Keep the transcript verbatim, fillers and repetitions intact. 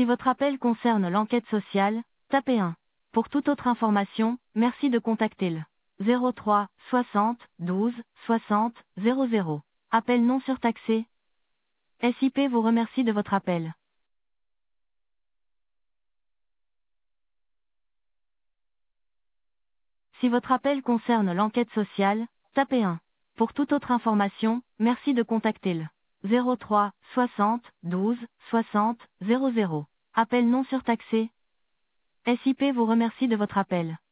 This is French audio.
Si votre appel concerne l'enquête sociale, tapez un. Pour toute autre information, merci de contacter le zéro trois soixante douze soixante zéro zéro. Appel non surtaxé. S I P vous remercie de votre appel. Si votre appel concerne l'enquête sociale, tapez un. Pour toute autre information, merci de contacter le zéro trois soixante douze soixante zéro zéro. Appel non surtaxé. S I P vous remercie de votre appel.